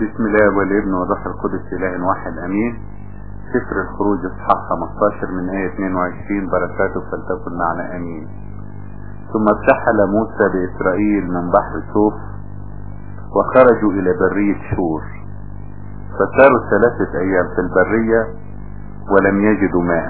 بسم الله والابن والروح القدس اله واحد امين. سفر الخروج اصحاح 15 من آية 22 بركاته فلتكن معنا امين. ثم ارتحل موسى باسرائيل من بحر سوف وخرجوا الى برية شور، فساروا 3 ايام في البرية ولم يجدوا ماء،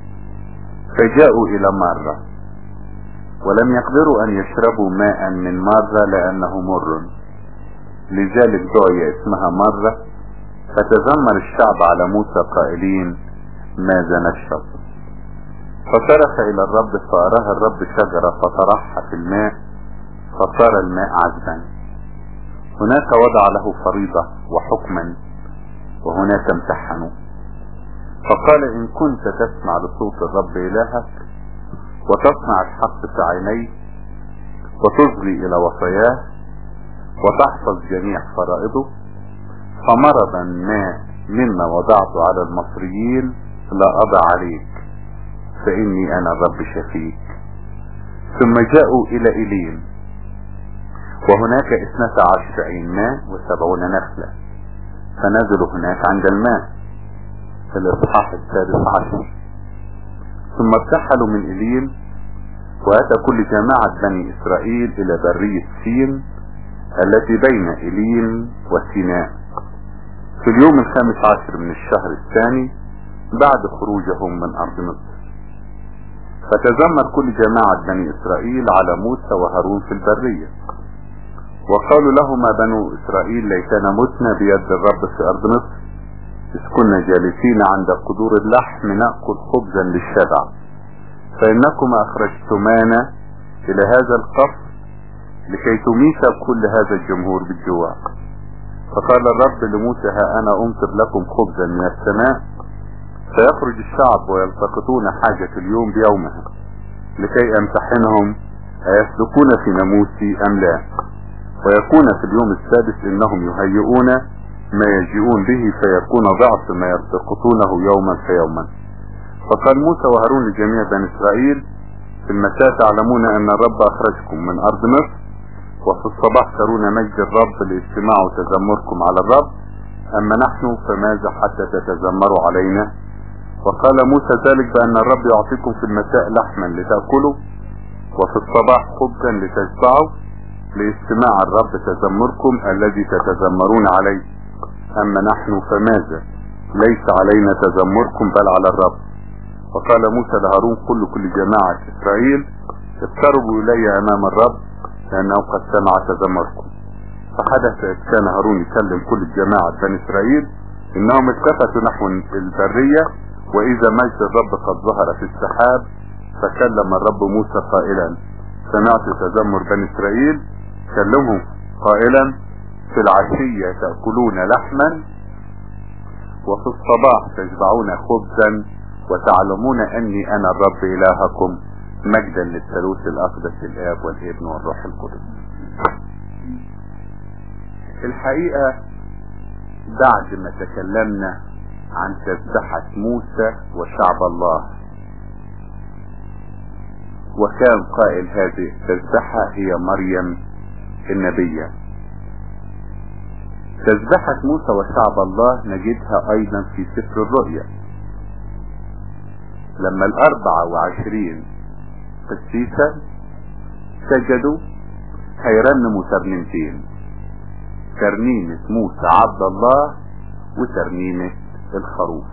فجاءوا الى مرة ولم يقدروا ان يشربوا ماء من مرة لانه مر، لذلك دعي اسمها مرة. فتذمر الشعب على موسى قائلين ماذا نشرب؟ فصرخ الى الرب فأراه الرب شجرة فطرحها في الماء فصار الماء عذبا. هناك وضع له فريضة وحكما وهناك امتحنوا. فقال ان كنت تسمع لصوت الرب الهك وتصنع الحق في عينيه وتصغي الى وصاياه وتحفظ جميع فرائضه، فمرضا ما مما وضعته على المصريين لا أضع عليك، فإني أنا الرب شفيك. ثم جاءوا إلى إليم وهناك 12 عين ماء و70 نخلة، فنزلوا هناك عند الماء في الإصحاح 16. ثم ارتحلوا من إليم وأتى كل جماعة بني إسرائيل إلى برية سين التي بين إليم وسيناء في اليوم 15 من الشهر الثاني بعد خروجهم من أرض مصر. فتذمر كل جماعة بني إسرائيل على موسى وهارون في البرية، وقالوا لهما بنو إسرائيل ليتنا متنا بيد الرب في أرض مصر، إذ كنا جالسين عند قدور اللحم نأكل خبزا للشبع، فإنكما أخرجتمانا إلى هذا القصر لكي تميت كل هذا الجمهور بالجوع. فقال الرب لموسى ها أنا أمطر لكم خبزا من السماء، فيخرج الشعب ويلتقطون حاجة اليوم بيومها لكي امتحنهم أيسلكون في ناموسي أم لا، ويكون في اليوم السادس إنهم يهيئون ما يجيئون به فيكون ضعف ما يلتقطونه يوما فيوما. فقال موسى وهارون لجميع بني إسرائيل في المساء تعلمون أن الرب أخرجكم من أرض مصر، وفي الصباح ترون مجد الرب لاستماع تذمركم على الرب، أما نحن فماذا حتى تتذمروا علينا؟ وقال موسى ذلك بأن الرب يعطيكم في المساء لحما لتأكلوا وفي الصباح خبزا لتشبعوا لاستماع الرب تذمركم الذي تتذمرون عليه، أما نحن فماذا؟ ليس علينا تذمركم بل على الرب. وقال موسى لهارون كل جماعة إسرائيل اقتربوا إلي أمام الرب لأنه قد سمع تذمركم. فحدث إذ كان هارون يكلم كل الجماعة بني إسرائيل إنهم التفتوا نحو البرية وإذا مجد الرب قد ظهر في السحاب، فكلم الرب موسى قائلا سمعت تذمر بني إسرائيل، كلمهم قائلا في العشية تأكلون لحما وفي الصباح تشبعون خبزا وتعلمون أني أنا الرب إلهكم، مجدا للثالوث الأقدس الآب والابن والروح القدس. الحقيقة بعد ما تكلمنا عن تسبحة موسى وشعب الله، وكان قائل هذه التسبحة هي مريم النبية. تسبحة موسى وشعب الله نجدها أيضا في سفر الرؤيا لما 24 قسيسا سجدوا هيرنموا ترنيمتين، ترنيمة موسى عبد الله وترنيمة الخروف.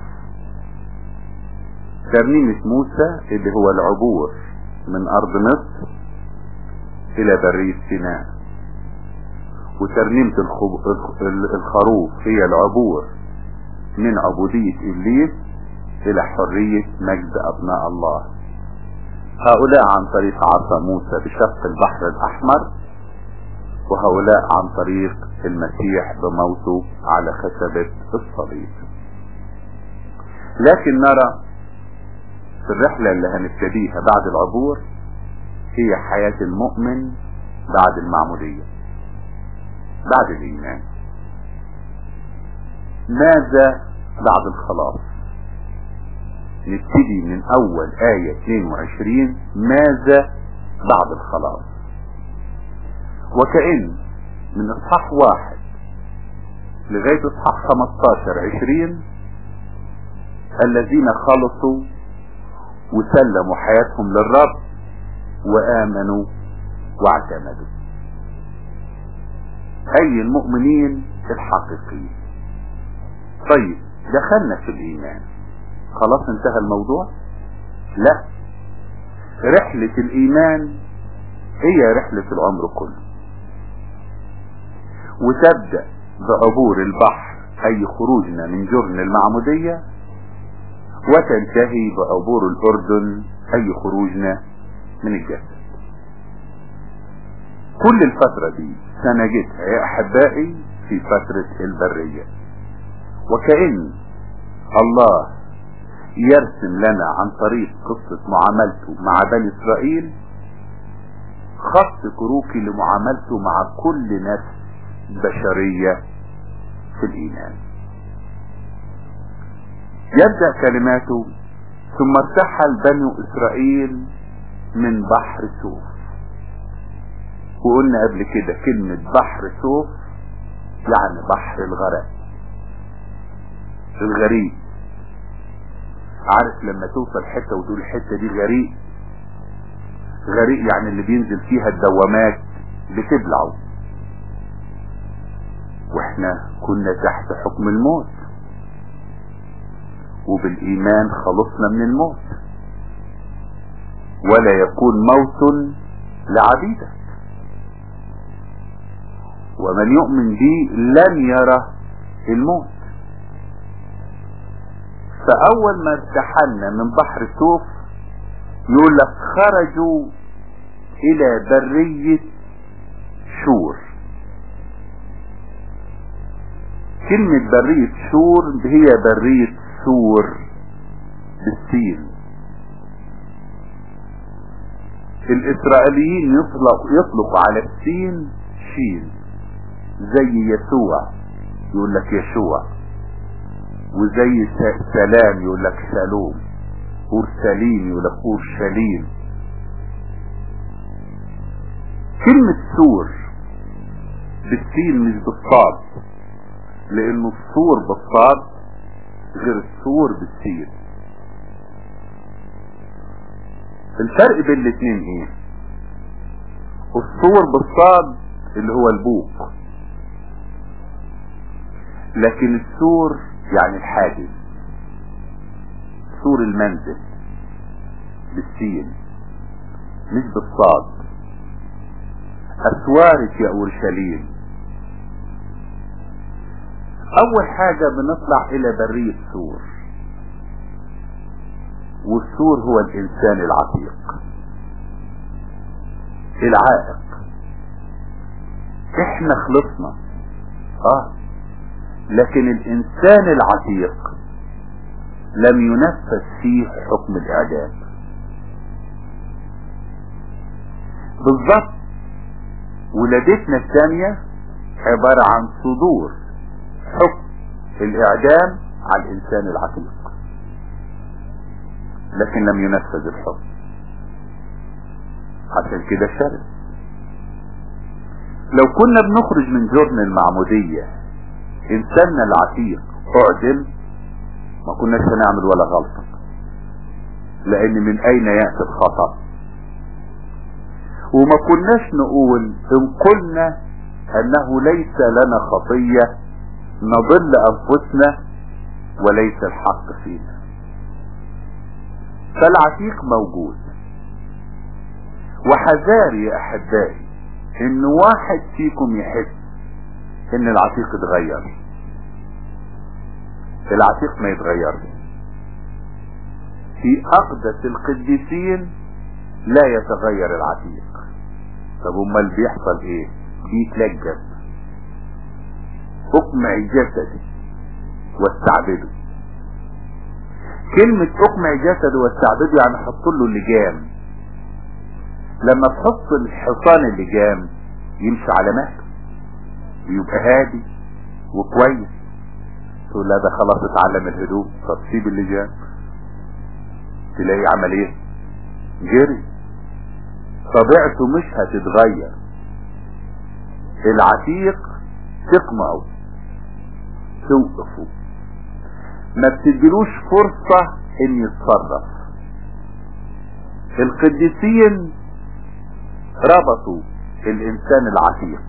ترنيمة موسى اللي هو العبور من أرض مصر إلى برية سيناء، وترنيمة الخروف هي العبور من عبودية إبليس إلى حرية مجد أبناء الله. هؤلاء عن طريق عصا موسى بشق البحر الأحمر، وهؤلاء عن طريق المسيح بموته على خشبة الصليب. لكن نرى في الرحلة اللي هنبتديها بعد العبور هي حياة المؤمن بعد المعمودية بعد الإيمان. ماذا بعد الخلاص؟ نبتدي من أول آية 22 ماذا بعد الخلاص. وكأن من اصحاح 1 لغاية اصحاح 15-20 الذين خلصوا وسلموا حياتهم للرب وآمنوا واعتمدوا، أي المؤمنين الحقيقيين. طيب دخلنا في الإيمان، خلاص انتهى الموضوع؟ لا، رحلة الإيمان هي رحلة العمر كله، وتبدأ بعبور البحر أي خروجنا من جرن المعمودية، وتنتهي بعبور الأردن أي خروجنا من الجسد. كل الفترة دي سنجدها يا أحبائي في فترة البرية، وكأن الله يرسم لنا عن طريق قصة معاملته مع بني إسرائيل خط كروكي لمعاملته مع كل نفس بشرية في الإيمان. يبدأ كلماته: ثم ارتحل بنو إسرائيل من بحر سوف. وقلنا قبل كده كلمة بحر سوف يعني بحر الغرق، الغريق. عارف لما توصل حتة وتقول الحتة دي غريق؟ غريق يعني اللي بينزل فيها الدوامات بتبلعه. واحنا كنا تحت حكم الموت، وبالإيمان خلصنا من الموت. ولا يكون موت لعبيدك، ومن يؤمن بي لن يرى الموت. فأول ما ارتحلنا من بحر سوف يقول لك خرجوا إلى برية شور. كلمة برية شور هي برية سور بالسين. الإسرائيليين يطلقوا على السين شين، زي يسوع يقول لك يشوع، وزي سلام يقول لك شالوم، أورشليم يقول لك أورشليم. كلمة سور بالسين مش بالصاد، لأنه السور بالصاد غير السور بالسين. الفرق بين الاتنين ايه؟ السور بالصاد اللي هو البوق، لكن السور يعني الحاجز، سور المنزل بالسين مش بالصاد. أسوارك يا أورشليم. أول حاجة بنطلع إلى برية سور، والسور هو الإنسان العتيق العائق. إحنا خلصنا لكن الإنسان العتيق لم ينفذ فيه حكم الإعدام. بالضبط ولادتنا الثانية عبارة عن صدور حكم الإعدام على الإنسان العتيق، لكن لم ينفذ الحكم، عشان كده شرد. لو كنا بنخرج من جرن المعمودية إنساننا العتيق أعدم، ما كناش هنعمل ولا غلطة، لأن من أين يأتي الخطأ؟ وما كناش نقول إن قلنا أنه ليس لنا خطية نضل أنفسنا وليس الحق فينا. فالعتيق موجود. وحذاري يا أحبائي إن واحد فيكم يحس إن العتيق اتغير. العتيق ما يتغيرش. في أقدس القديسين لا يتغير العتيق. طب امال بيحصل ايه؟ بيتلجم. اقمع جسدي واستعبده. كلمة اقمع جسدي واستعبده يعني حط له اللجام. لما تحط الحصان اللجام يمشي على مهله ويبقى هادي وكويس. تقول لا ده خلاص اتعلم الهدوء، طب سيب اللجام، تلاقيه عمل ايه؟ جري. طبيعته مش هتتغير. العتيق تقمعه توقفه، ما بتديلوش فرصة ان يتصرف. القديسين ربطوا الانسان العتيق،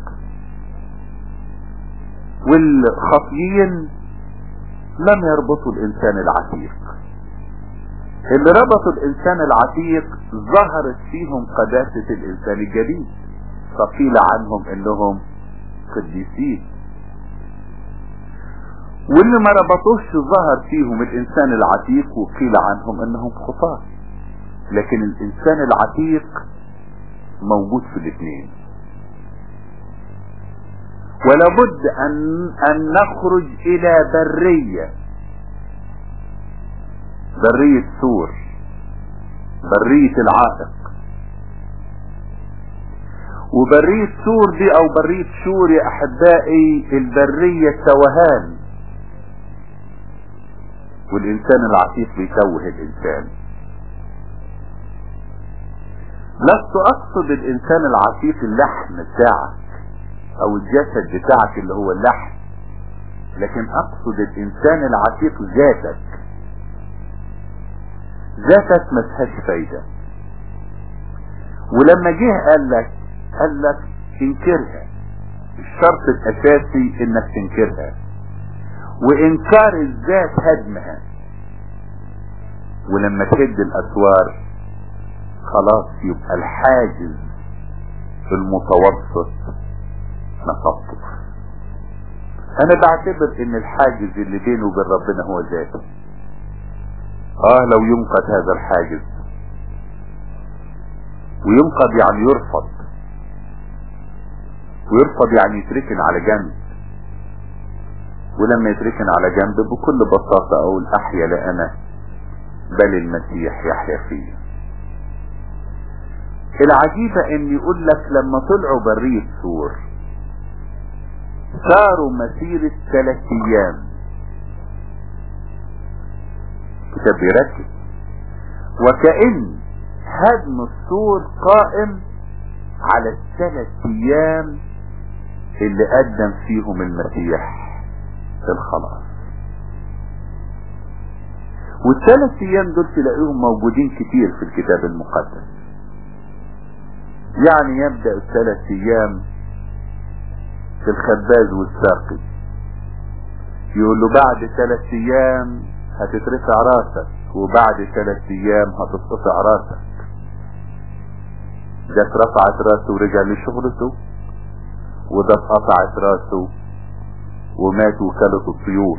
والخطيين لم يربطوا الانسان العتيق. اللي ربطوا الانسان العتيق ظهرت فيهم قداسة الانسان الجديد، فقيل عنهم انهم قديسين. واللي ما ربطوش ظهر فيهم الانسان العتيق وقيل عنهم انهم خطاة. لكن الانسان العتيق موجود في الاثنين، ولابد ان نخرج الى برية سور، برية العائق. وبرية سور دي او برية شور يا احبائي، البرية التوهان، والانسان العتيق بيتوه الانسان. لست اقصد الانسان العتيق اللحم بتاعك او الجسد بتاعك اللي هو اللحم، لكن اقصد الانسان العتيق ذاتك ما فيهاش فايدة. ولما جه قال لك انكرها. الشرط الاساسي انك تنكرها، وانكار الذات هدمها. ولما تهد الاسوار خلاص يبقى الحاجز المتوسط نقضته. انا بعتبر ان الحاجز اللي بينه وبين ربنا هو ذاته. لو ينقض هذا الحاجز، وينقض يعني ويرفض يعني يتركن على جنب. ولما يتركن على جنب بكل بساطة اقول احيا لا انا بل المسيح يحيا فيه. العجيبة ان يقول لك لما طلعوا برية سور ساروا مسيرة 3 ايام. كتاب بيركز، وكأن هدم السور قائم على 3 ايام اللي قدم فيهم المسيح الخلاص. وال3 ايام دول تلاقيهم موجودين كتير في الكتاب المقدس. يعني يبدأ ال3 ايام في الخباز والساقي، يقول له بعد 3 ايام هتترفع راسك، وبعد 3 ايام هتتقطع راسك. ده اترفعت راسه ورجع لشغلته، وده اتقطعت راسه ومات وكلت الطيور.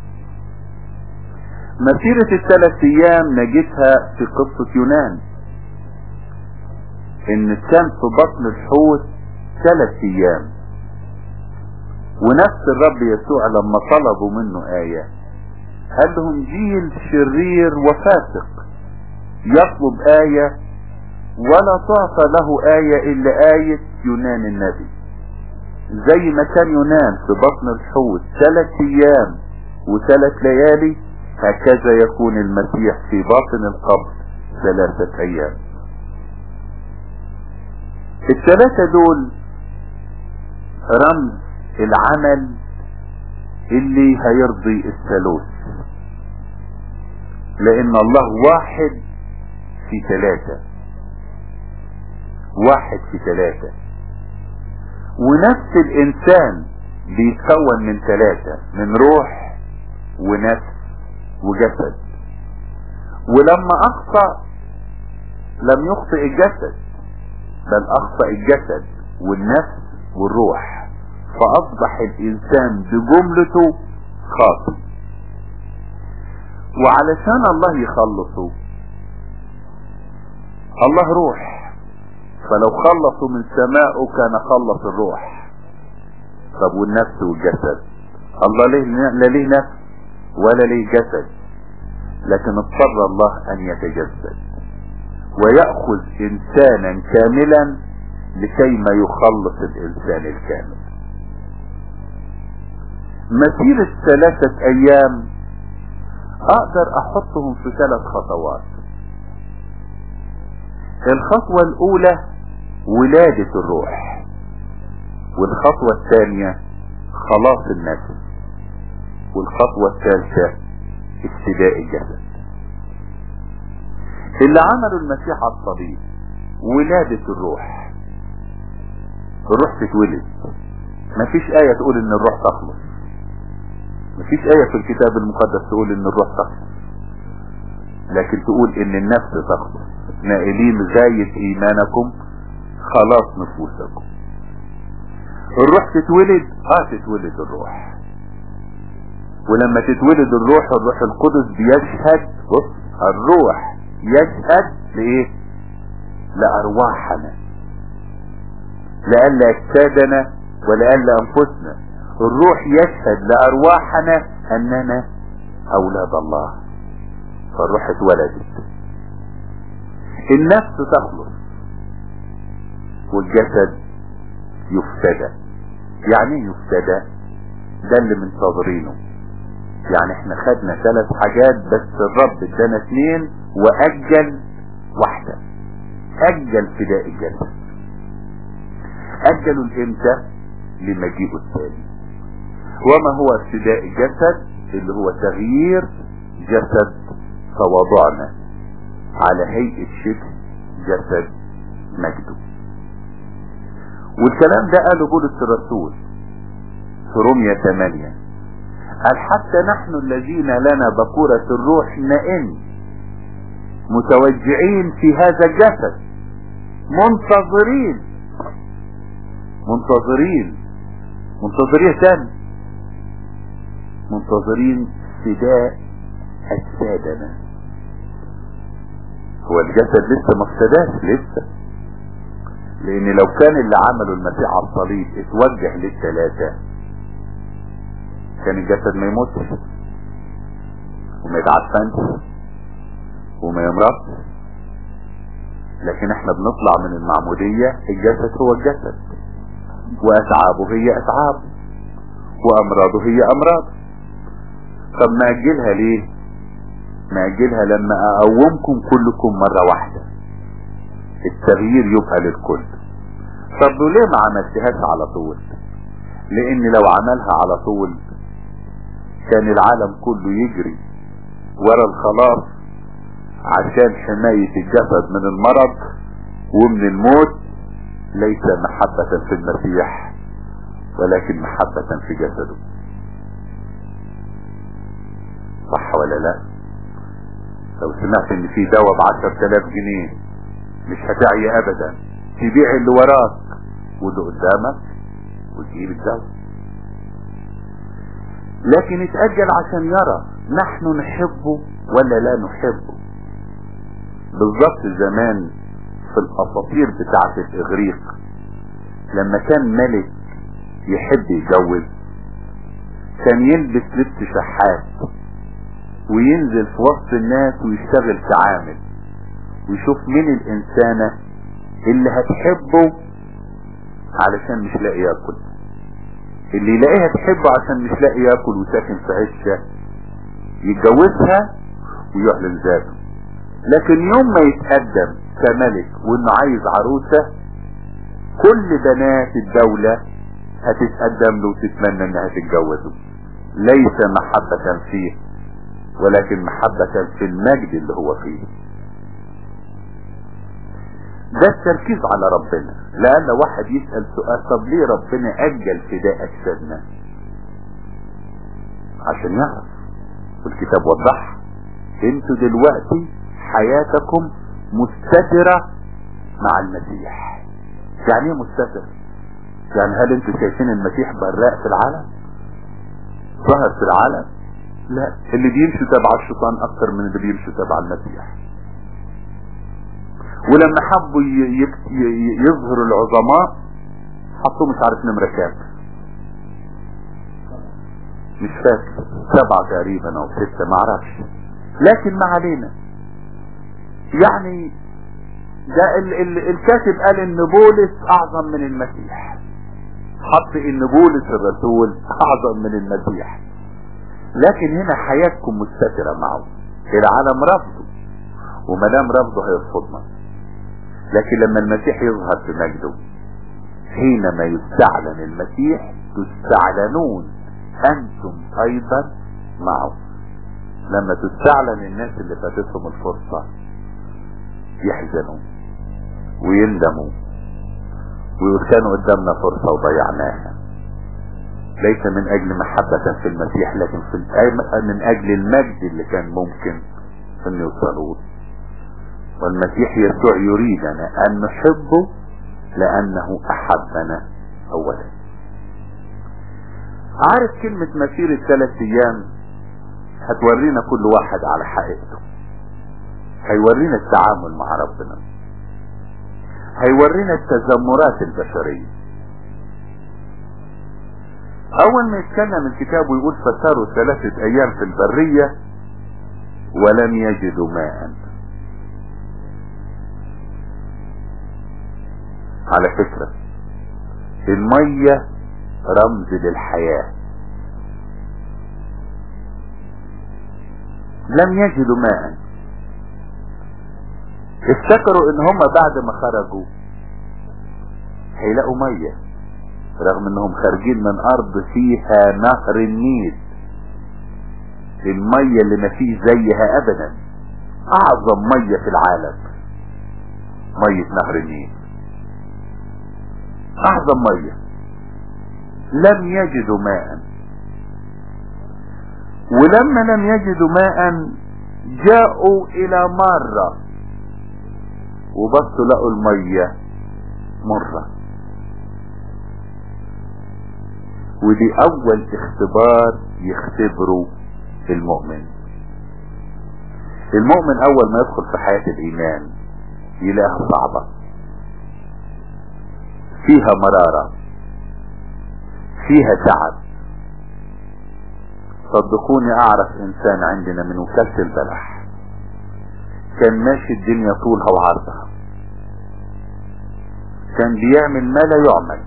مسيرة ال3 ايام نجدها في قصة يونان، ان كان في بطن الحوت 3 ايام. ونفس الرب يسوع لما طلبوا منه آية قال لهم جيل شرير وفاسق يطلب آية ولا تعطى له آية إلا آية يونان النبي. زي ما كان يونان في بطن الحوت 3 ايام و3 ليالي، هكذا يكون المسيح في باطن القبر 3 ايام. ال3 دول رمز العمل اللي هيرضي الثالوث، لان الله واحد في 3، واحد في 3. ونفس الانسان بيتكون من 3، من روح ونفس وجسد. ولما اخطأ لم يخطئ الجسد، بل اخطأ الجسد والنفس والروح، فاصبح الانسان بجملته خاطئ. وعلشان الله يخلصه، الله روح، فلو خلصوا من سمائه كان خلص الروح. طب والنفس والجسد؟ الله لا ليه نفس ولا ليه جسد، لكن اضطر الله ان يتجسد ويأخذ انسانا كاملا لكي ما يخلص الانسان الكامل. مسيرة 3 ايام اقدر احطهم في 3 خطوات. الخطوة الاولى ولادة الروح، والخطوة الثانية خلاص النفس، والخطوة الثالثة ابتداء الجسد. اللي عملوا المسيح على الصليب ولادة الروح. الروح تتولد. مفيش آية تقول ان الروح تخلص. مفيش آية في الكتاب المقدس تقول ان الروح تخلص، لكن تقول ان النفس تخلص. نائلين غاية ايمانكم خلاص نفوسكم. الروح تتولد. تتولد الروح. ولما تتولد الروح، الروح القدس بيشهد. بص، الروح يشهد لايه؟ لارواحنا، لألا اجسادنا ولألا انفسنا. الروح يشهد لارواحنا اننا اولاد الله. فالروح اتولدت. النفس تخلص والجسد يفتدى. يعني ايه يفتدى؟ ده اللي منتظرينه. يعني احنا خدنا 3 حاجات بس الرب ادانا 2 واجل واحدة. اجل فداء الجسد. اجلوا الامتى؟ لمجيئه الثاني. وما هو فداء الجسد؟ اللي هو تغيير جسد تواضعنا على هيئة شبه جسد مجده. والكلام ده قاله بولس الرسول في رومية 8. قال حتى نحن الذين لنا بكورة الروح نئن متوجعين في هذا الجسد منتظرين تاني، منتظرين فداء أجسادنا. هو الجسد لسه ما افتداش لسه، لان لو كان اللي عمله المسيح على الصليب اتوجه لل3 كان الجسد ما يموتش وما يتعفنش وما يمرضش. لكن احنا بنطلع من المعمودية الجسد هو الجسد، واتعابه هي اتعاب، وامراضه هي امراض. طب ما اجلها ليه؟ ما اجلها لما اقومكم كلكم مرة واحدة، التغيير يبقى للكل. طب ليه ما عملتهاش على طول؟ لان لو عملها على طول كان العالم كله يجري ورا الخلاص عشان حماية الجسد من المرض ومن الموت، ليس محبة في المسيح ولكن محبة في جسده. صح ولا لا؟ لو سمعت ان في دواء ب10,000 جنيه مش هتعي ابدا، تبيع اللي وراك واللي قدامك وتجيب الدواء. لكن اتأجل عشان يرى نحن نحبه ولا لا نحبه. بالظبط زمان في الاساطير بتاعة الاغريق لما كان ملك يحب يتجوز كان يلبس لبس شحات وينزل في وسط الناس ويشتغل كعامل ويشوف مين الانسانة اللي هتحبه علشان مش لاقي ياكل. اللي يلاقيها تحبه عشان مش لاقي ياكل وساكن في عشة يتجوزها ويعلن ذاته. لكن يوم ما يتقدم كملك وانه عايز عروسة كل بنات الدولة هتتقدم له وتتمنى انها تتجوزه. ليس محبة فيه ولكن محبة في المجد اللي هو فيه. ده التركيز على ربنا. لأن واحد يسأل سؤال طب ليه ربنا أجل فداء أجسادنا؟ عشان يعرف، والكتاب وضح انتوا دلوقتي حياتكم مستترة مع المسيح. يعني ايه مستتر؟ يعني هل انتوا شايفين المسيح براء في العالم؟ ظهر في العالم؟ لا، اللي بيمشوا تبع الشيطان اكتر من اللي بيمشوا تبع المسيح. ولما حبوا يظهروا العظماء حطوا مش عارف نمرة كام، مش فاكر 7 تقريبا او 6 ما اعرفش، لكن ما علينا. يعني ده الكاتب قال ان بولس اعظم من المسيح، حط ان بولس الرسول اعظم من المسيح. لكن هنا حياتكم مستترة معه. العالم رفضه، وما دام رفضه هيرفضنا. لكن لما المسيح يظهر في مجده حينما يستعلن المسيح تستعلنون انتم ايضا معه. لما تستعلن الناس اللي فاتتهم الفرصة يحزنوا ويندموا ويقول كانوا قدامنا فرصة وضيعناها، ليس من اجل محبة في المسيح لكن من اجل المجد اللي كان ممكن ان يوصلوه. والمسيح يسوع يريدنا ان نحبه لانه احبنا اولا. عارف كلمة مسيرة 3 ايام هتورينا كل واحد على حقيقته، هيورينا التعامل مع ربنا، هيورينا التذمرات البشرية. اول ما يتكلم الكتاب ويقول فساروا 3 ايام في البرية ولم يجدوا ماء. على فكرة المية رمز للحياة. لم يجدوا ماء. افتكروا ان هم بعد ما خرجوا هيلاقوا مية، رغم انهم خارجين من ارض فيها نهر النيل، المية اللي ما فيه زيها ابدا، اعظم مية في العالم مية نهر النيل، اعظم مية. لم يجدوا ماء، ولما لم يجدوا ماء جاءوا الى مرة وبصوا لقوا المية مرة. ودي اول اختبار يختبره المؤمن. المؤمن اول ما يدخل في حياة الايمان يلاقيها صعبة، فيها مرارة، فيها تعب. صدقوني اعرف انسان عندنا من وكالة البلح كان ماشي الدنيا طولها وعرضها، كان بيعمل ما لا يعمل،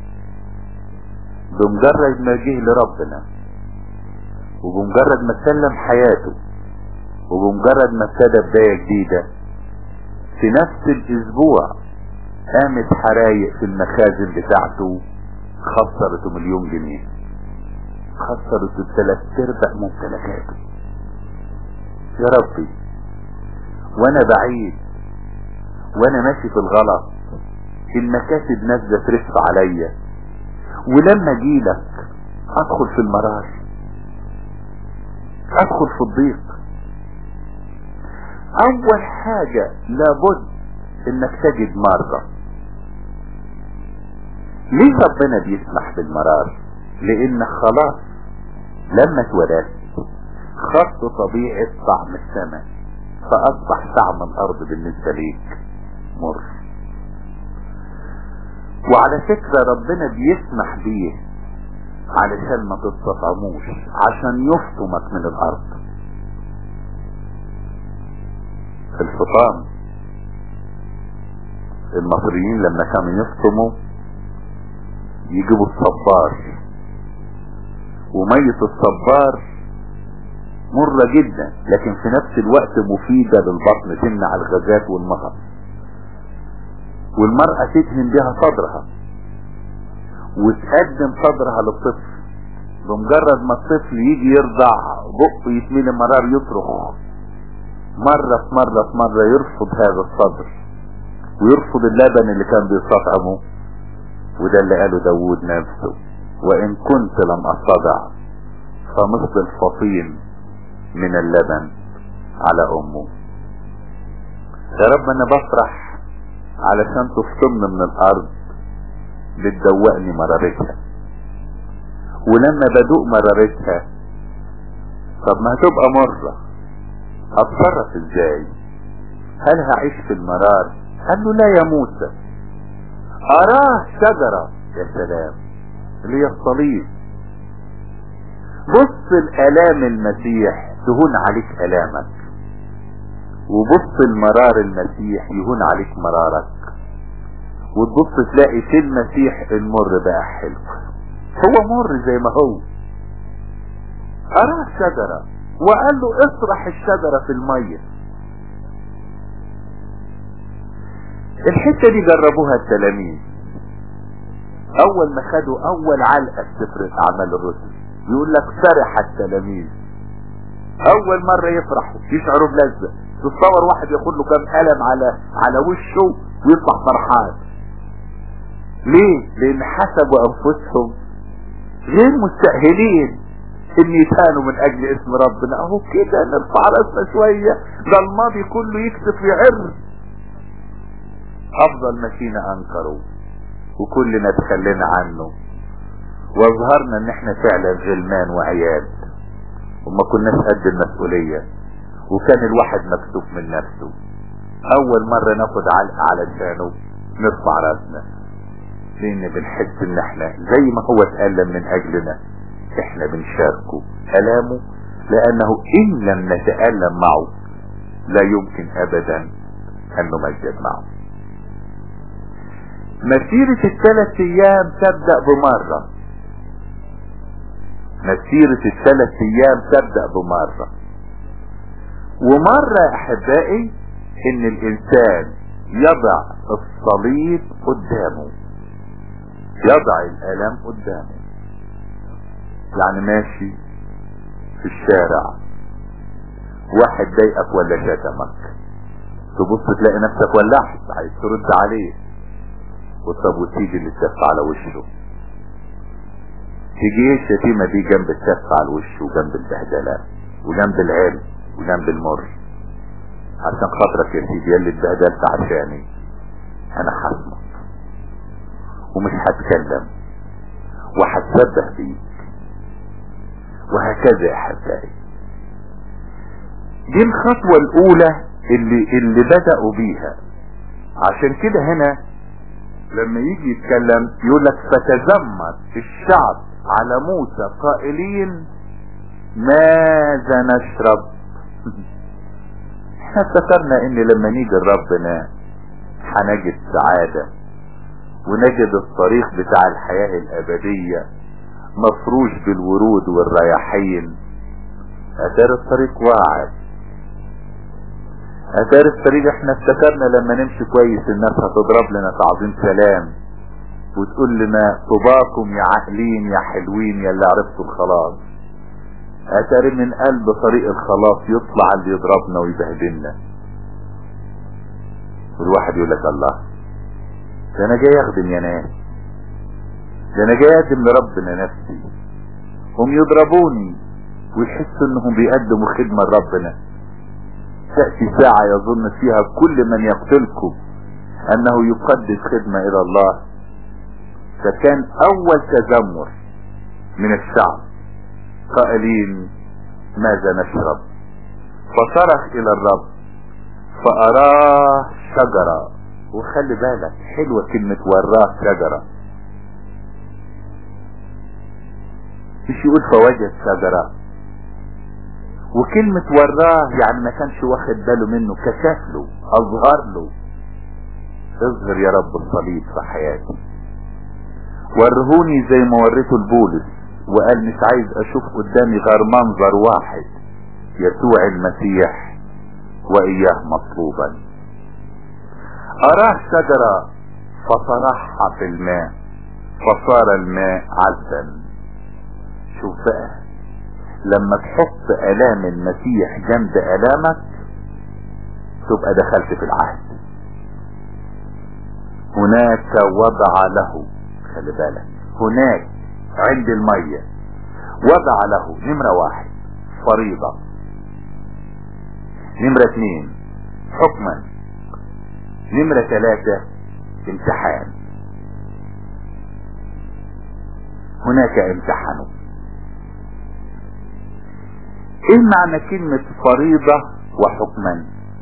بمجرد ما جه لربنا وبمجرد ما سلم حياته وبمجرد ما ابتدى بداية جديدة، في نفس الاسبوع قامت حرايق في المخازن بتاعته خسرته 1,000,000 جنيه، خسرته 3/4 ممتلكاته. يا ربي، وانا بعيد وانا ماشي في الغلط، المكاسب نازله ترف عليا، ولما اجيلك ادخل في المرار، ادخل في الضيق. اول حاجة لابد انك تجد مرة. ليه ربنا بيسمح بالمرار؟ لان خلاص لما اتولدت خدت طبيعة طعم السماء، فاصبح طعم الارض بالنسبة ليك مر. وعلى فكرة ربنا بيسمح بيه علشان ما تستطعموش، عشان يفطمك من الارض. الفطام المصريين لما كانوا يفطموا يجيبوا الصبار، ومية الصبار مرة جدا لكن في نفس الوقت مفيدة للبطن، تمنع الغازات والمغص، والمرأة تدهن بها صدرها وتقدم صدرها للطفل. بمجرد ما الطفل يجي يرضع بقه يتملي مرار يصرخ، مرة في مرة في مرة يرفض هذا الصدر ويرفض اللبن اللي كان بيستطعمه. وده اللي قاله داود نفسه: وإن كنت لم أستضع فمثل الفطيم من اللبن على أمه. يا رب أنا بفرح علشان تفطمني من الأرض، بتدوقني مرارتها، ولما بدوق مرارتها طب ما هتبقى مرة، اتصرف ازاي؟ هل هعيش في المرار؟ قال له لا يا موسى، اراه شجرة. يا سلام، اللي هي الصليب. بص الالام المسيح تهون عليك الامك، وبص المرار المسيح يهون عليك مرارك، وتبص تلاقي في المسيح المر بقى حلو. هو مر زي ما هو. اراه شجرة وقال له اطرح الشجرة في المية. الحتة دي جربوها التلاميذ اول ما خدوا اول علقة في سفر اعمال الرسل. يقول لك فرح التلاميذ اول مرة يفرحوا يشعروا بلذة. تتصور واحد ياخد له كام ألم على وشه ويطلع فرحان. ليه؟ لان حسبوا انفسهم غير مستأهلين ان يتهانوا من اجل اسم ربنا. اهو كده نرفع راسنا شوية، ده الماضي كله يكتف يعر. افضل ما فينا انكروا وكلنا تخلينا عنه، واظهرنا ان احنا فعلا غلمان وعيال وما كناش قد المسؤولية، وكان الواحد مكتوب من نفسه. اول مرة ناخد علقة على لسانه نرفع راسنا، لان بنحس ان احنا زي ما هو اتألم من اجلنا احنا بنشاركه ألامه، لانه ان لم نتألم معه لا يمكن ابدا ان نمجد معه. مسيرة ال3 ايام تبدأ بمرة. مسيرة ال3 ايام تبدأ بمرة، ومرة احبائي ان الانسان يضع الصليب قدامه، يضع الالم قدامه. يعني ماشي في الشارع واحد ضايقك ولا شتمك، تبص تلاقي نفسك ولعت عايز ترد عليه، والطب وتيجي اللي تلف على وشه. تيجي الشتيمة دي جنب التف على الوش وجنب البهدلة وجنب العلم وجنب المر. عشان خاطرك يا سيدي اللي اتبهدلت عشاني انا حاسمك ومش هتكلم وهتسبح بيك، وهكذا يا حبايبي. دي الخطوة الاولى اللي بدأوا بيها. عشان كده هنا لما يجي يتكلم يقول لك فتذمر الشعب على موسى قائلين ماذا نشرب. احنا افتكرنا ان لما نيجي لربنا هنجد سعادة ونجد الطريق بتاع الحياة الابدية مفروش بالورود والرياحين. اتاري الطريق واعد، اتاري الطريق احنا افتكرنا لما نمشي كويس الناس هتضرب لنا تعظيم سلام وتقول لنا طباكم يا عاقلين يا حلوين يا اللي عرفتوا الخلاص. اتاري من قلب طريق الخلاص يطلع اللي يضربنا ويبهدلنا، والواحد يقول لك الله ده انا جاي اخدم يا ناس، ده انا جاي اقدم لربنا نفسي، هم يضربوني ويحسوا انهم بيقدموا خدمة لربنا. تأتي ساعة يظن فيها كل من يقتلكم انه يقدس خدمة الى الله. فكان اول تذمر من الشعب قائلين ماذا نشرب، فصرخ الى الرب فاراه شجرة. وخلي بالك حلوة كلمة وراه شجرة، مش يقول فوجد شجرة. وكلمة وراه يعني ما كانش واخد باله منه، كشف له اظهر له اظهر يا رب الصليب في حياتي، ورهوني زي ما وريته البولس وقال مش عايز اشوف قدامي غير منظر واحد يسوع المسيح واياه مطلوبا. اراه شجرة فطرحها في الماء فصار الماء عذبا. شوف بقى لما تحط الام المسيح جنب الامك تبقى دخلت في العهد. هناك وضع له، خلي بالك هناك عند المية وضع له نمرة 1 فريضة، نمرة 2 حكما، نمرة 3 امتحان. هناك امتحنوا. ايه معنى كلمة فريضة وحكما؟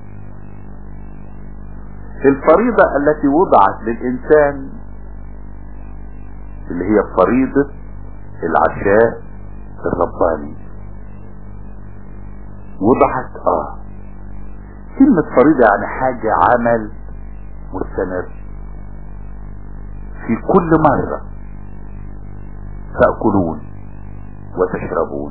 الفريضة التي وضعت للانسان اللي هي فريضة العشاء الرباني وضعت كلمة فريضة يعني حاجة عمل مستمر في كل مرة تأكلون وتشربون.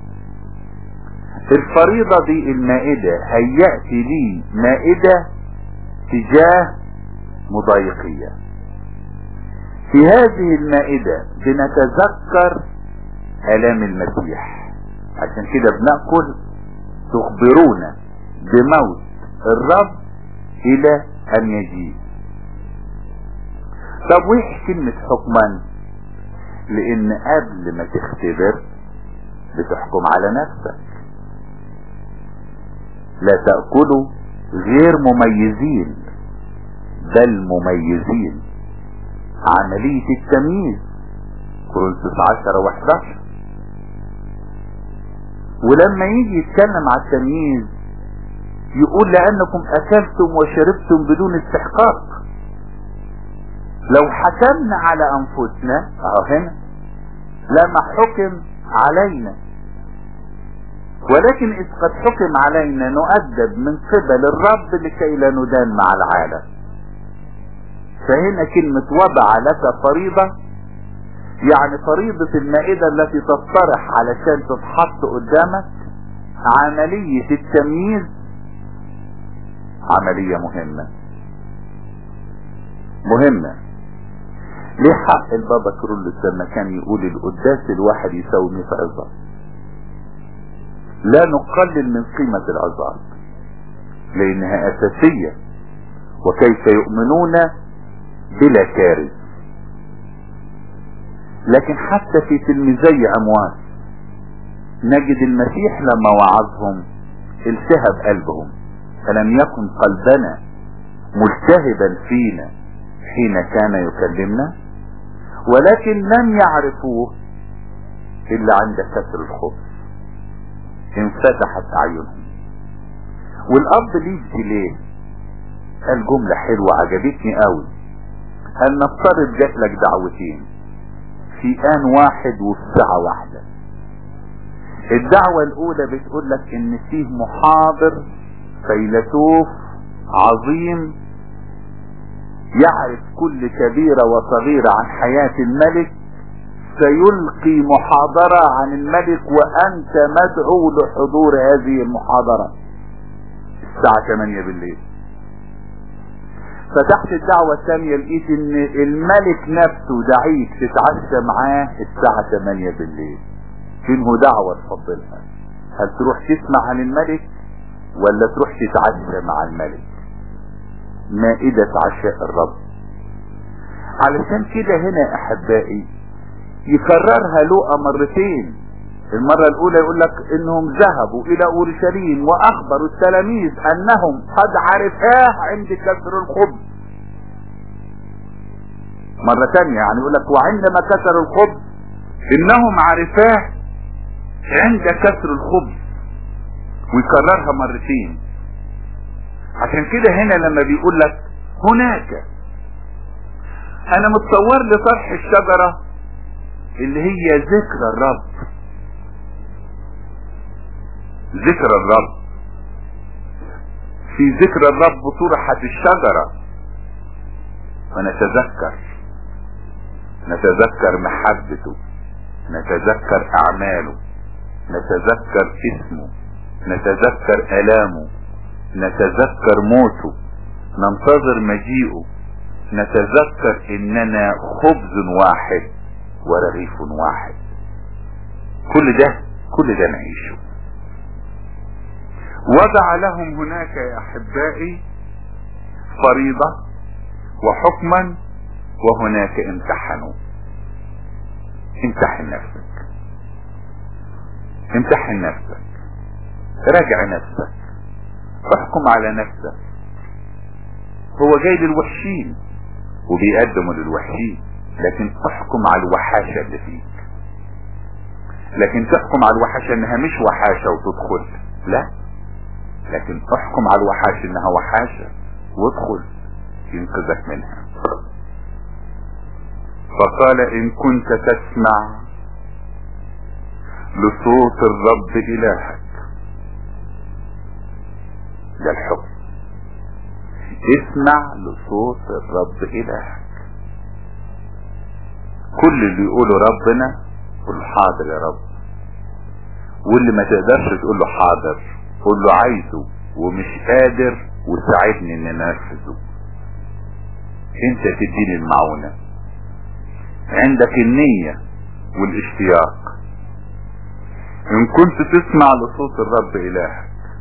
الفريضة دي المائدة هيأتي لي مائدة تجاه مضايقية. في هذه المائدة بنتذكر آلام المسيح، عشان كده بنأكل تخبرون بموت الرب الى ان يجيء. طب وإيه كلمة حكما؟ لان قبل ما تختبر بتحكم على نفسك. لا تأكلوا غير مميزين بل مميزين. عملية التمييز كورنثوس 10:11. ولما يجي يتكلم على التمييز يقول لأنكم أكلتم وشربتم بدون استحقاق. لو حكمنا على أنفسنا هنا لما حكم علينا، ولكن إذ قد حكم علينا نؤدب من قبل الرب لكي لا ندان مع العالم. فهنا كلمة وضع لك فريضة يعني فريضة المائدة التي تطرح علشان تتحط قدامك. عملية التمييز عملية مهمة. ليه حق البابا كيرلس لما كان يقول القداس الواحد يساوي 100 عظة؟ لا نقلل من قيمة العظات لانها اساسية. وكيف يؤمنون بلا كارث. لكن حتى في تلميذي اموات نجد المسيح لما وعظهم التهب قلبهم. فلم يكن قلبنا ملتهبا فينا حين كان يكلمنا، ولكن لم يعرفوه الا عند كسر الخبز انفتحت اعينهم. والاب ليه قال جملة حلوة عجبتني قوي. قال نفترض جات لك دعوتين في آن واحد وفي ساعة واحدة. الدعوة الاولى بتقول لك ان فيه محاضر فيلسوف عظيم يعرف كل كبيرة وصغيرة عن حياة الملك، سيلقي محاضرة عن الملك وانت مدعو لحضور هذه المحاضرة الساعة 8 بالليل. فتحت الدعوة الثانية لقيت ان الملك نفسه دعيك تتعشى معاه الساعة 8 بالليل. فينه دعوة تفضلها؟ هل تروح تسمع عن الملك ولا تروح تتعشى مع الملك؟ مائدة عشاء الرب. علشان كده هنا احبائي يكررها لوقا مرتين. المرة الاولى يقول لك انهم ذهبوا الى اورشليم واخبروا التلاميذ انهم قد عرفاه عند كسر الخبز. مرة تانية يعني يقول لك وعندما كسر الخبز انهم عرفاه عند كسر الخبز، ويكررها مرتين. عشان كده هنا لما بيقول لك هناك، انا متصور لطرح الشجرة اللي هي ذكر الرب. ذكر الرب، في ذكر الرب طرحت الشجرة نتذكر محبته، نتذكر اعماله، نتذكر اسمه، نتذكر الامه، نتذكر موته، ننتظر مجيئه، نتذكر اننا خبز واحد ورغيف واحد. كل ده نعيشه. وضع لهم هناك يا احبائي فريضة وحكما، وهناك امتحنوا. امتحن نفسك، راجع نفسك، احكم على نفسك. هو جاي للوحشين وبيقدموا للوحشين، لكن احكم على الوحاشة اللي فيك. لكن تحكم على الوحاشة انها مش وحاشة وتدخل، لا، لكن احكم على الوحاشة انها وحاشة وادخل ينقذك منها. فقال ان كنت تسمع لصوت الرب الهك، ده الحكم، اسمع لصوت الرب الهك. كل اللي يقوله ربنا قول له حاضر يا رب، واللي ما تقدرش تقول له حاضر قول له عايزه ومش قادر وساعدني ان انفذه. انت تديني المعونة، عندك النية والاشتياق. ان كنت تسمع لصوت الرب الهك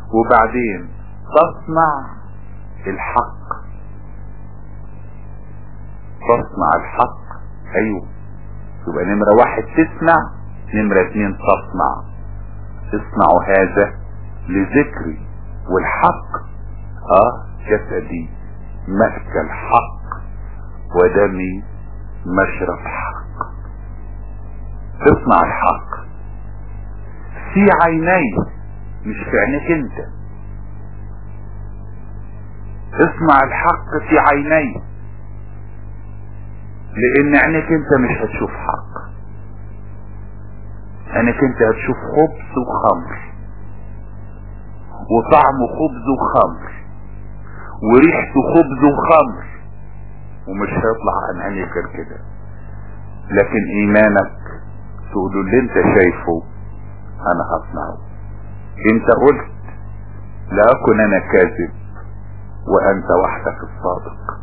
وبعدين تصنع الحق. تصنع الحق، ايوه. يبقى نمرة 1 تسمع، نمرة 2 تصنع. اصنعوا هذا لذكري. والحق جسدي مأكل حق ودمي مشرب حق. تصنع الحق في عيني مش في عينيك انت. اصنع الحق في عيني، لان عينيك انت مش هتشوف حق. عينيك انت هتشوف خبز وخمر، وطعمه خبز وخمر، وريحته خبز وخمر، ومش هيطلع عن عينيك غير كده. لكن ايمانك تقوله اللي انت شايفه انا هصنعه. انت قلت لا اكن انا كاذب وانت وحدك الصادق.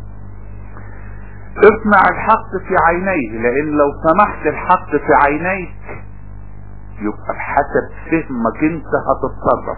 اصنع الحق في عينيه، لان لو سمحت الحق في عينيك يبقى بحسب فهمك انت هتتصرف.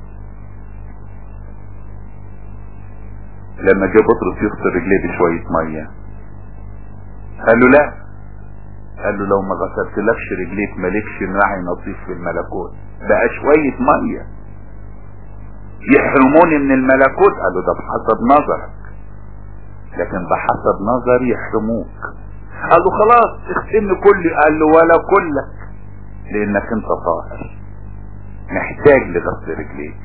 لما جه بطرس يغسل رجليه بشويه ميه قال له لا، قال له لو ما غسلتلكش رجليك مالكش نراعي نصيب في الملكوت. بقى شويه ميه يحرموني من الملكوت؟ قال له ده بحسب نظرك، لكن بحسب نظري يحرموك. قال له خلاص اغسلني كلي. قال له ولا كلك، لانك انت طاهر محتاج لغسل رجليك.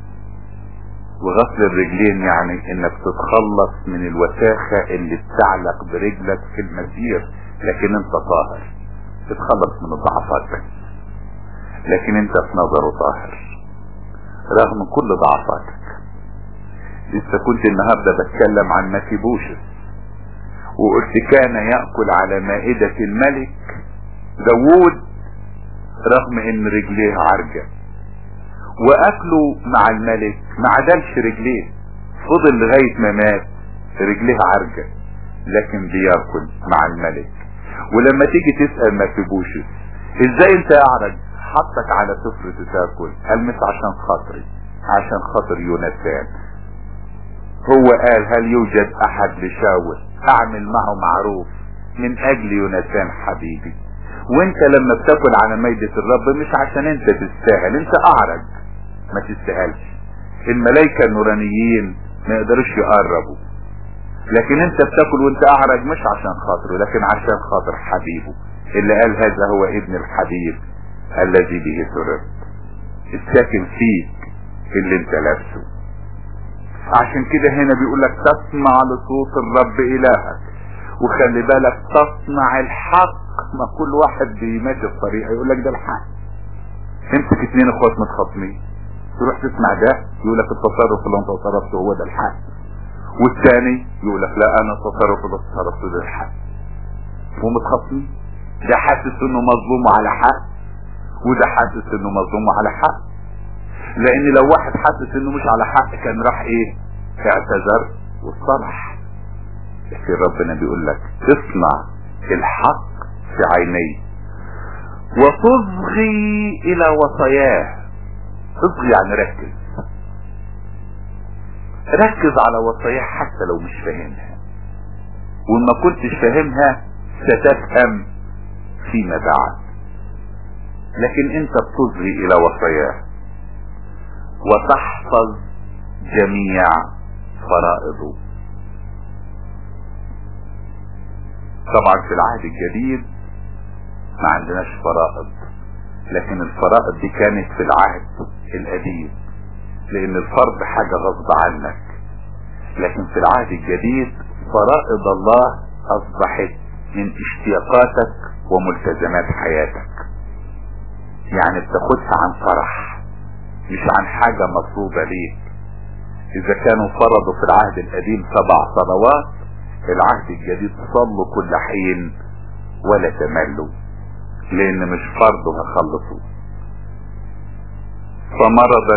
وغسل الرجلين يعني انك تتخلص من الوساخة اللي بتعلق برجلك في المسير، لكن انت طاهر. تتخلص من الضعفات بس، لكن انت في نظره طاهر رغم كل ضعفاتك. لسه كنت النهاردة بتكلم عن مفيبوشت وقلت كان يأكل على مائدة الملك داوود رغم ان رجليه عرجة، واكله مع الملك ما عدلش رجليه، فضل لغاية ما مات رجليه عرجة، لكن بياكل مع الملك. ولما تيجي تسأل مفيبوشت ازاي انت اعرج؟ حطك على سفرة تاكل. قال مش عشان خاطري، عشان خاطر يونسان. هو قال هل يوجد احد لشاول اعمل معه معروف من اجل يونسان حبيبي. وانت لما بتاكل على مائدة الرب مش عشان انت تستاهل، انت اعرج ما تستاهلش. الملائكة النورانيين ما يقدرش يقربوا، لكن انت بتاكل وانت اعرج مش عشان خاطره، لكن عشان خاطر حبيبه اللي قال هذا هو ابن الحبيب الذي به سررت، الساكن فيك اللي انت لابسه. عشان كده هنا بيقول لك تسمع لصوت الرب الهك، وخلي بالك تصنع الحق. ما كل واحد بيماشي الطريقه يقول لك ده الحق. امسك 2 اخوات متخاصمين تروح تسمع ده يقول لك التصرف اللي انت تصرفته هو ده الحق، والثاني يقول لك لا انا التصرف اللي تصرفته ده الحق. ومتخاصمين، ده حاسس انه مظلوم على حق وده حاسس انه مظلوم على حق. لان لو واحد حاسس انه مش على حق كان راح ايه؟ اعتذر واصطلح. لكن ربنا بيقول لك اصنع الحق في عينيه وتصغي الى وصاياه. تصغي يعني ركز، ركز على وصاياه حتى لو مش فاهمها، وما كنتش فاهمها ستفهم فيما بعد، لكن انت بتصغي الى وصاياه وتحفظ جميع فرائضه. طبعا في العهد الجديد ما عندناش فرائض، لكن الفرائض دي كانت في العهد القديم، لان الفرض حاجة غصب عنك. لكن في العهد الجديد فرائض الله اصبحت من اشتياقاتك وملتزمات حياتك، يعني بتاخدها عن فرح مش عن حاجة مطلوبة ليك. اذا كانوا فرضوا في العهد القديم 7 صلوات، العهد الجديد صلوا كل حين ولا تملوا، لان مش فرض هخلصوا. فمرضا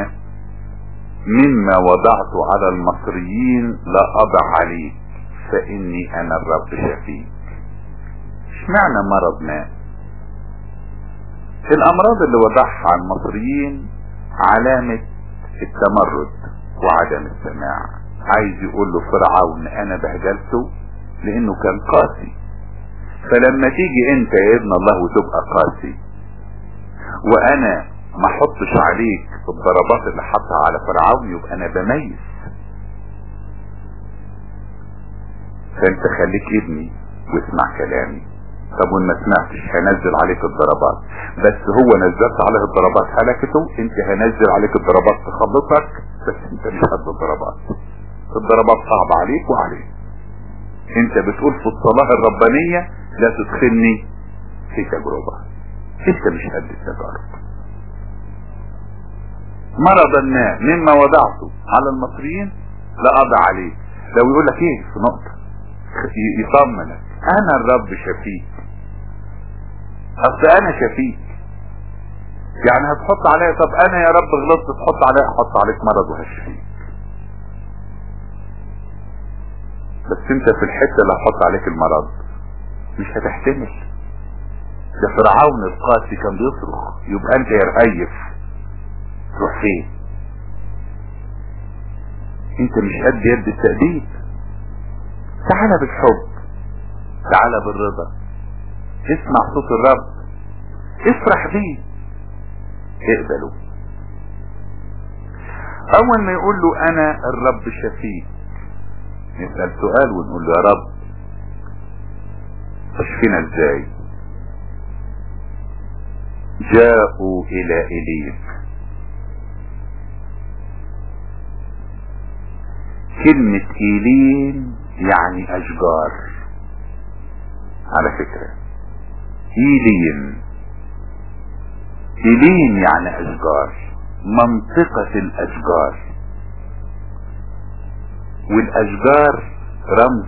مما وضعت على المصريين لا اضع عليك فاني انا الرب شفيك. اشمعنى مرض ما؟ الامراض اللي وضعها على المصريين علامة التمرد وعدم السماع. عايز يقول له فرعون انا بهدلته لانه كان قاسي، فلما تيجي انت يا ابن الله وتبقى قاسي وانا ما احطش عليك الضربات اللي حطها على فرعون يبقى انا بميز. فانت خليك ابني واسمع كلامي. طب وان ما سمعتش هنزل عليك الضربات، بس هو نزلت عليه الضربات هلكته، انت هنزل عليك الضربات تخلصك، بس انت مش قد الضربات. الضربات صعبة عليك وعليك. انت بتقول في الصلاة الربانية لا تدخلني في تجربة، انت مش قد التجارب. مرضا ما مما وضعته على المصريين لا اضع عليه. لو يقول لك ايه في نقطة يطمنك، انا الرب شفيك. اصل انا شفيك يعني هتحط عليا، طب انا يا رب غلطت تحط عليا، احط عليك مرض وهشفيك. بس انت في الحتة اللي هحط عليك المرض مش هتحتمل. ده فرعون القاسي كان بيصرخ، يبقى انت يا رهيف تروح فين؟ انت مش قد يد التأديب. تعالى بالحب، تعالى بالرضا، اسمع صوت الرب، افرح بيه، اقبله. اول ما يقول له انا الرب شفيك، نسأل سؤال ونقول له يا رب اشفينا ازاي؟ جاءوا الى اليك. كلمة ايلين يعني اشجار على فكرة. ايلين يعني اشجار، منطقة الاشجار. والاشجار رمز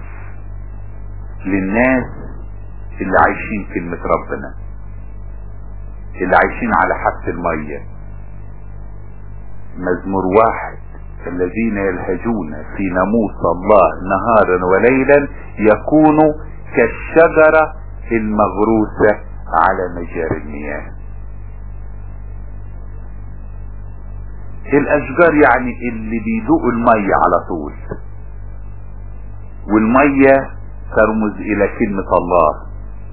للناس اللي عايشين كلمة ربنا، اللي عايشين على حبس المية. مزمور 1: الذين يلهجون في ناموس الله نهارا وليلا يكونوا كالشجرة المغروسة على مجاري المياه. الاشجار يعني اللي بيدوقوا المية على طول، والمية ترمز الى كلمة الله،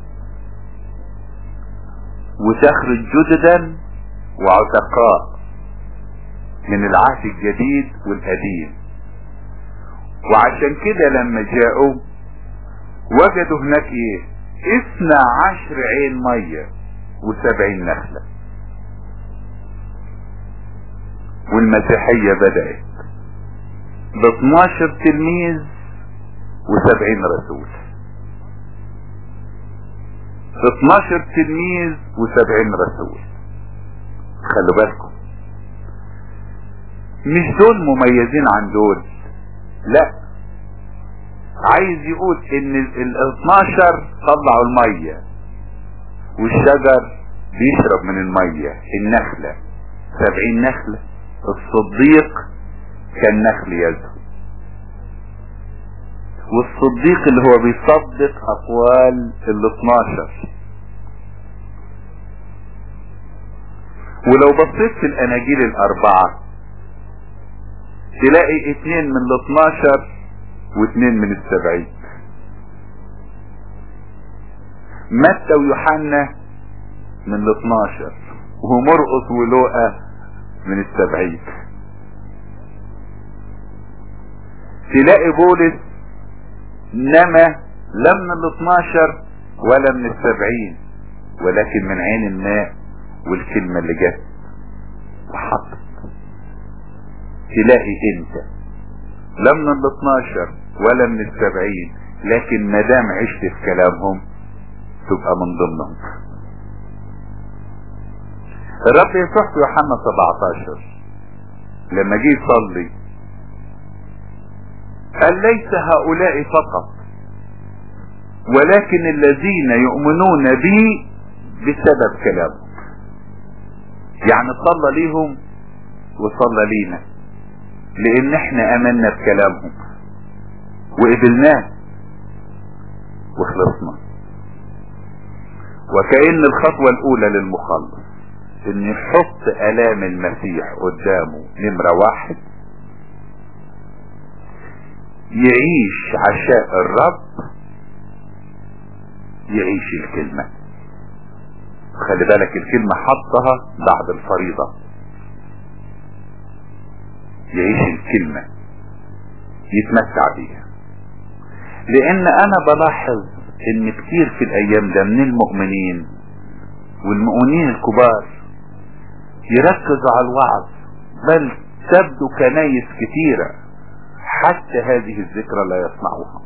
وتخرج جددا وعتقاء من العهد الجديد والقديم. وعشان كده لما جاءوا وجدوا هناك ايه؟ 12 عين مية و70 نخلة. والمسيحية بدأت ب12 تلميذ و70 رسول. 12 تلميذ و70 رسول. خلوا بالكم، مش دول مميزين عن دول، لا، عايز يقول ان ال12 طلعوا المية والشجر بيشرب من المية. النخلة 70 نخلة. الصديق كان نخل يزهو، والصديق اللي هو بيصدق اقوال ال12. ولو بصيت في الاناجيل الاربعة تلاقي 2 من ال12 و2 من ال70. متى ويوحنا من ال12 ومرقس ولوقا من ال70. تلاقي بولس نما لا من ال12 ولا من ال70، ولكن من عين الماء والكلمة اللي جت وحطت. تلاقي انت لا من ال12 ولا من ال70، لكن ما دام عشت في كلامهم تبقى من ضمنهم. الرب يسوع في يوحنا 17 لما جه يصلي قال ليس هؤلاء فقط ولكن الذين يؤمنون بي بسبب كلامه. يعني صلى ليهم وصلى لينا لان احنا امنا بكلامهم وقبلناه وخلصنا. وكأن الخطوة الاولى للمخلص ان يحط الام المسيح قدامه نمرة واحد، يعيش عشاء الرب، يعيش الكلمة. خلي بالك الكلمة حطها بعد الفريضة، يعيش الكلمة يتمتع بيها. لان انا بلاحظ ان كتير في الايام ده من المؤمنين والمؤمنين الكبار يركزوا على الوعظ، بل تبدو كنايس كتيرة حتى هذه الذكرى لا يسمعوها.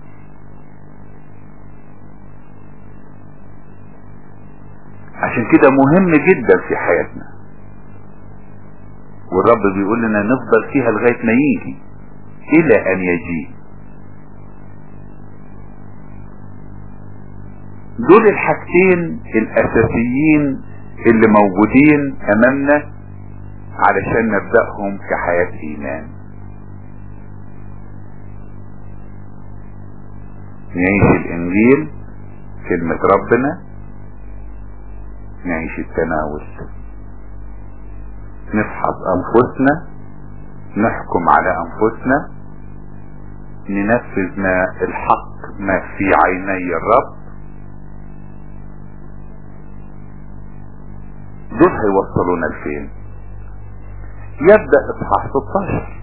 عشان كده مهم جدا في حياتنا، والرب بيقول لنا نفضل فيها لغاية ما يجي، الى ان يجي. دول الحاجتين الاساسيين اللي موجودين امامنا علشان نبدأهم كحياة ايمان. نعيش الانجيل، كلمة ربنا، نعيش التناول، نفحص انفسنا، نحكم على انفسنا، ننفذ ما الحق ما في عيني الرب. دول هيوصلونا لفين؟ يبدأ اصحاح 16.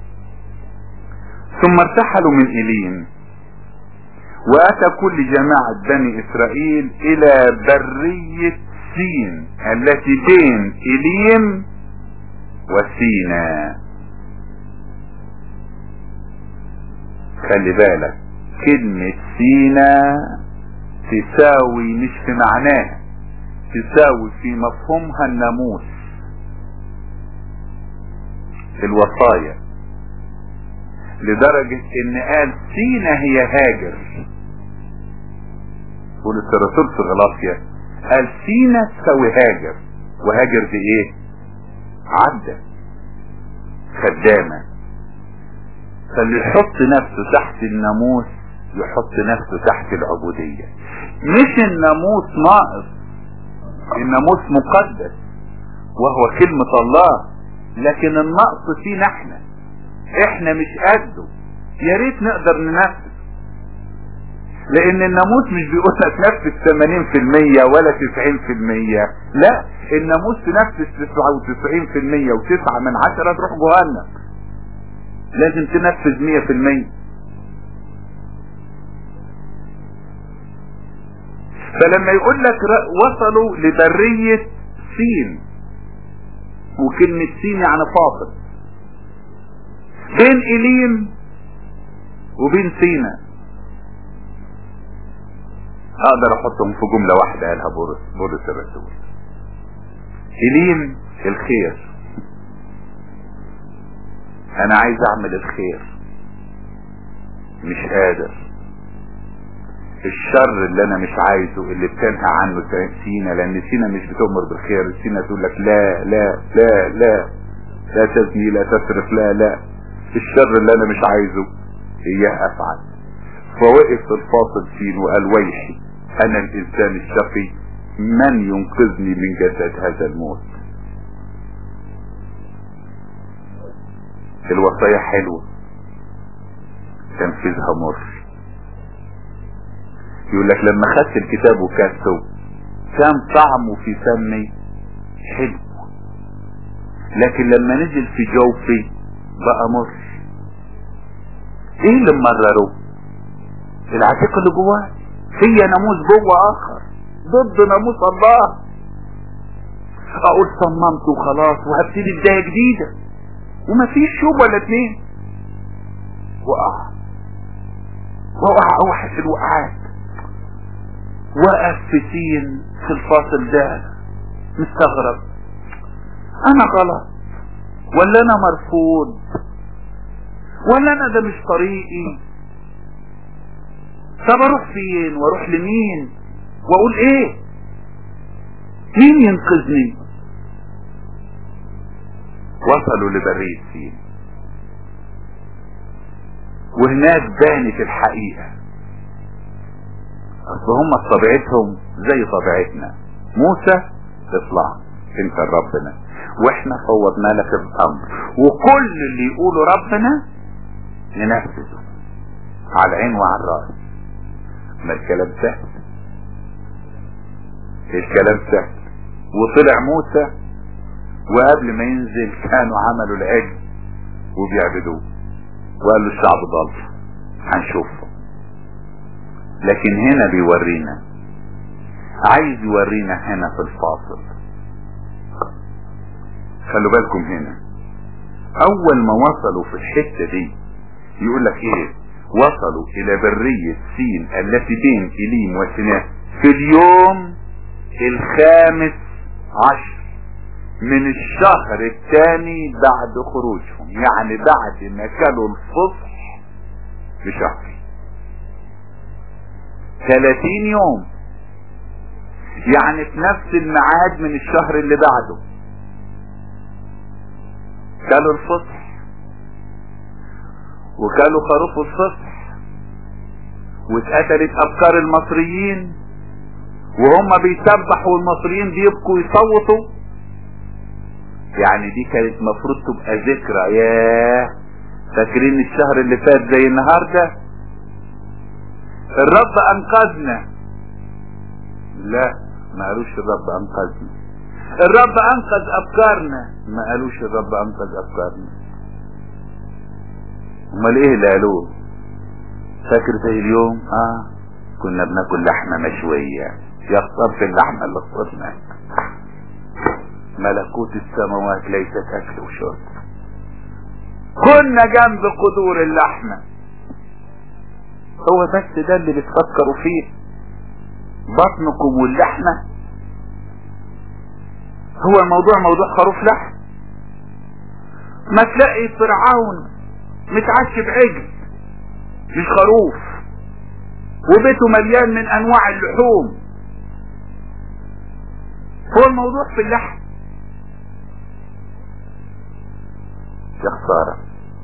ثم ارتحلوا من إليم واتى كل جماعة بني اسرائيل الى برية سين التي بين إليم وسينا. خلي بالك كلمة سينا تساوي مش في معناها، تساوي في مفهومها الناموس، الوصايا، لدرجة ان قال سينا هي هاجر. بولس الرسول في غلاطيا قال سينا تساوي هاجر، وهاجر دي ايه؟ عبدة خدامة. فاللي يحط نفسه تحت الناموس يحط نفسه تحت العبودية. مش الناموس ناقص، الناموس مقدس وهو كلمة الله، لكن النقص فينا احنا مش قده. يا ريت نقدر ننفذ، لان الناموس مش بيقول لك تنفذ 80% ولا 90%، لا، الناموس تنفذ 99% و9 من 10 تروح جهنم. لازم تنفذ 100%. فلما يقول لك وصلوا لبرية سين، وكلمة سين يعني فاصل بين إليم وبين سينا، اقدر احطهم في جملة واحدة قالها بولس الرسول. إليم الخير، انا عايز اعمل الخير مش قادر. الشر اللي انا مش عايزه اللي بتنهى عنه سينا، لان سينا مش بتؤمر بالخير. سينا تقول لك لا لا لا لا لا تزني، لا تسرق، لا لا. الشر اللي انا مش عايزه اياه افعل. فوقف الفاصل سين وقال ويحي انا الانسان الشقي، من ينقذني من جسد هذا الموت. الوصايا حلوة، تنفيذها مر. يقول لك لما خدت الكتاب وكاسته كان طعمه في فمي حلو، لكن لما نزل في جوفي بقى مر. ايه اللي ممرره؟ العتيق اللي جواه. هي ناموس جوه اخر ضد ناموس الله. اقول صممت وخلاص وهبتدي بداية جديدة ومفيش شوب ولا اتنين، وقع اوحش الوقعات. وقف في سين في الفاصل ده مستغرب، انا غلط ولا انا مرفوض ولا انا ده مش طريقي؟ طب اروح فين واروح لمين واقول ايه؟ مين ينقذني؟ وصلوا لبرية سين، وهناك بانت الحقيقة. اصل هم طبيعتهم زي طبيعتنا. موسى اطلع، انت ربنا، واحنا فوضنا لك الامر، وكل اللي يقوله ربنا ننفذه على العين وعلى الراس. ما الكلام سهل، الكلام سهل. وطلع موسى وقبل ما ينزل كانوا عملوا العجل وبيعبدوه، وقال له الشعب ضال هنشوفه. لكن هنا بيورينا، عايز يورينا هنا في الفاصل. خلوا بالكم هنا اول ما وصلوا في الحتة دي يقول لك ايه؟ وصلوا الى برية سين التي بين إليم وسيناء في اليوم 15 من الشهر الثاني بعد خروجهم، يعني بعد ما كانوا الفصح بشهر 30 يوم، يعني في نفس الميعاد من الشهر اللي بعده كانوا الفصح وكانوا خروف الفصح، واتقتلت افكار المصريين وهم بيسبحوا والمصريين بيبقوا يصوتوا. يعني دي كانت مفروض تبقى ذكرى. ياه، فاكرين الشهر اللي فات زي النهارده؟ الرب انقذنا. لا، ما قالوش الرب انقذنا. الرب انقذ افكارنا، ما قالوش الرب انقذ افكارنا. امال ايه اللي قالوه؟ فاكر زي اليوم كنا بناكل لحمه مشويه، يا خساره اللحمه اللي خسرنا. ملكوت السماوات ليست اكل وشرب. كنا جنب قدور اللحمه. هو بس ده اللي بتفكروا فيه؟ بطنكم واللحمه؟ هو الموضوع موضوع خروف لحم؟ ما تلاقي فرعون متعشي بعجل مش خروف، وبيته مليان من انواع اللحوم. هو الموضوع في اللحم؟ يا خسارة،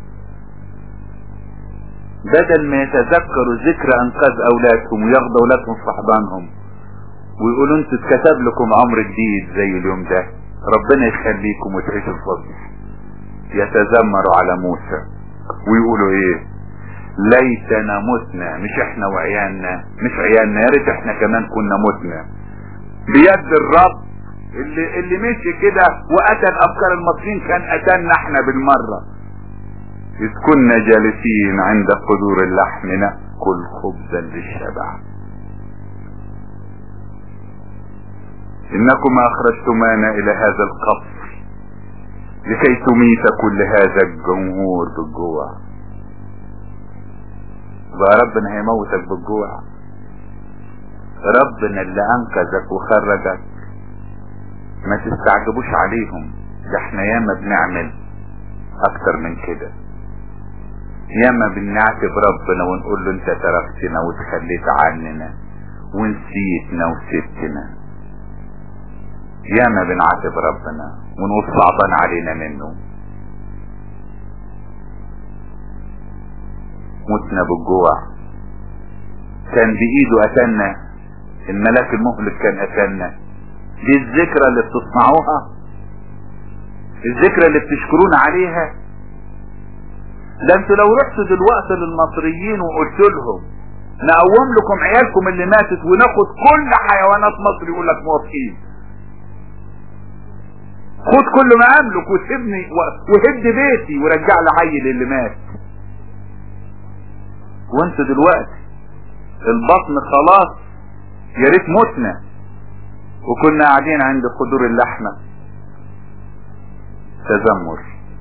بدل ما يتذكروا ذكر انقاذ اولادهم وياخدوا اولادهم في حضانهم ويقولوا انتوا اتكتب لكم عمر جديد زي اليوم ده، ربنا يخليكم وتعيشوا الفضل، يتذمروا على موسى ويقولوا ايه؟ ليتنا متنا، مش احنا وعيالنا، مش عيالنا، يا ريت احنا كمان كنا متنا بيد الرب اللي مشي كده وقتل افكار المصريين، كان قتلنا احنا بالمرة. اذ كنا جالسين عند قدور اللحم نأكل خبزا للشبع. انكما اخرجتمانا الى هذا القصر لكي تميت كل هذا الجمهور بالجوع. بقى ربنا هيموتك بالجوع؟ ربنا اللي انقذك وخرجك ما تستعجبوش عليهم، ده احنا ياما بنعمل اكتر من كده، ياما بنعاتب ربنا ونقول له انت تركتنا وتخليت عننا ونسيتنا وسبتنا. ياما بنعاتب ربنا ونقول صعبان علينا منه. متنا بالجوع، كان بايده قتلنا، الملاك المهلك كان قتلنا. دي الذكرى اللي بتصنعوها، الذكرى اللي بتشكرون عليها. ده انتوا لو رحتوا دلوقتي للمصريين وقلت لهم نقوم لكم عيالكم اللي ماتت وناخد كل حيوانات مصر، يقول لك موافقين. خد كل ما املك وسيبني وهد بيتي ورجع لي عيل اللي مات. وانتوا دلوقتي البطن خلاص، يا ريت متنا وكنا قاعدين عند قدور اللحمة. تذمر.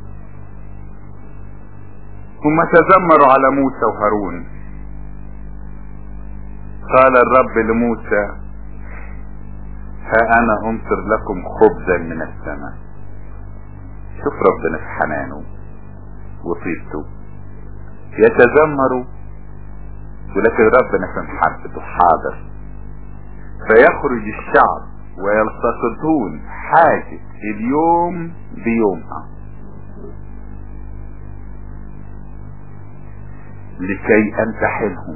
هم تذمروا على موسى وهارون. قال الرب لموسى ها انا امطر لكم خبزا من السماء. شوف ربنا في حنانه وطيبته، يتذمروا ولكن ربنا في محبته حاضر. فيخرج الشعب ويلتقطون حاجة اليوم بيومها لكي امتحنهم.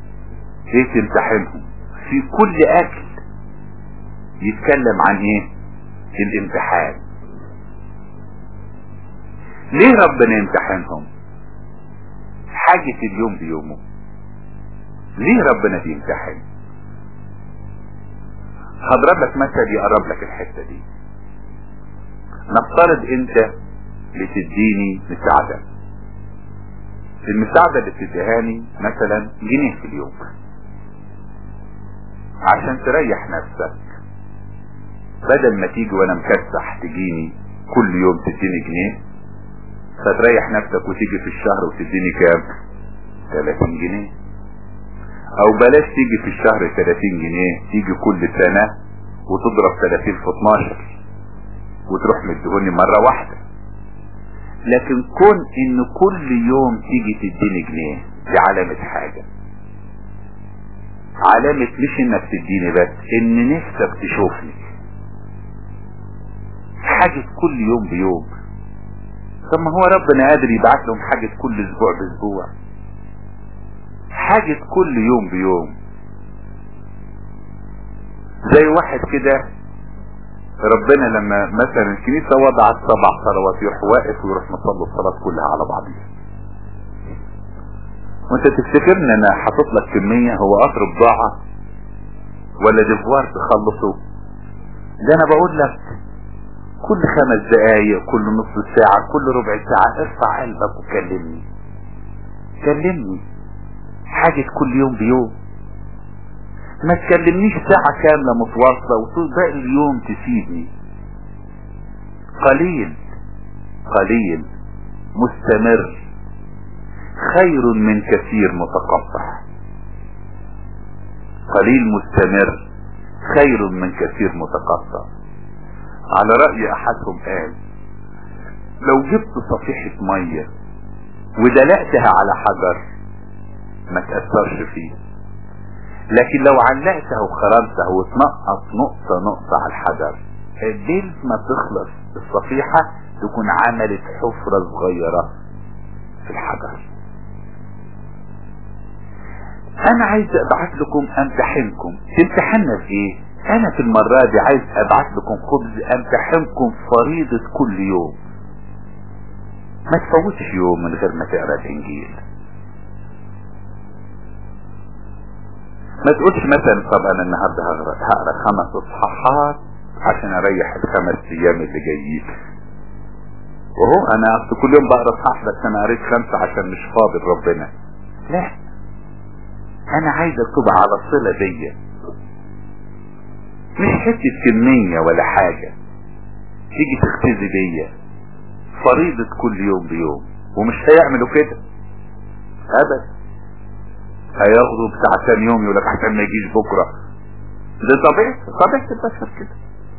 ايه تمتحنهم؟ في كل اكل يتكلم عن ايه؟ الامتحان. ليه ربنا يمتحنهم؟ حاجة اليوم بيومه. ليه ربنا بيمتحن؟ هضرب لك مثل يقرب لك الحتة دي. نفترض انت بتديني مساعدة، المساعدة اللي بتديهاني مثلا جنيه في اليوم عشان تريح نفسك، بدل ما تيجي وانا مكسح تجيني كل يوم تديني جنيه، فتريح نفسك وتيجي في الشهر وتديني كام؟ 30 جنيه. او بلاش تيجي في الشهر 30 جنيه، تيجي كل سنة وتضرب 30 في 12 وتروح مديهوني مرة واحدة. لكن كون ان كل يوم تيجي تديني جنيه دي علامة حاجة، علامة مش انك تديني بس، ان نفسك تشوفني. حاجة كل يوم بيوم. طب ما هو ربنا قادر يبعت لهم حاجة كل اسبوع باسبوع، حاجة كل يوم بيوم. زي واحد كده ربنا لما مثلا الكنيسة وضعت 7 صلوات يروح واقف ويروح مصلي الصلاة كلها على بعضها، وانت تفتكر ان انا حاطط لك كمية هو قطر بضاعة ولا ديفوار تخلصه؟ ده انا بقول لك كل 5 دقايق، كل نص ساعة، كل ربع ساعة ارفع قلبك وكلمني. كلمني. حاجة كل يوم بيوم. ما تكلمنيش ساعة كاملة متواصلة وطول باقي اليوم تسيبني. قليل قليل مستمر خير من كثير متقطع. قليل مستمر خير من كثير متقطع. على رأي احدهم قال لو جبت صفيحة مية ودلقتها على حجر ما تأثرش فيه، لكن لو علقتها وخرمتها وتنقط نقطة نقطة على الحجر، ليل ما تخلص الصفيحة تكون عملت حفرة صغيرة في الحجر. انا عايز ابعت لكم امتحنكم. تمتحنا في ايه؟ انا في المرة دي عايز ابعت لكم خبز امتحنكم فريضة كل يوم. ما تفوتش يوم من غير ما تقرأ الانجيل. ما تقولش مثلا طب انا النهاردة هقرأ 5 اصحاحات عشان اريح ال5 ايام اللي جايين، وهو انا اصل كل يوم بقرأ اصحاح بس انا قريت 5 عشان مش فاضل ربنا. لا، انا عايزك تبقى على صلة بيا، مش حتة كمية ولا حاجة تيجي تختزي بيا. فريضة كل يوم بيوم. ومش هيعملوا كده ابدا، هياخدوا بتاع ثاني يوم يقولك عشان ما يجيش بكرة. ده طبيعة البشر كده،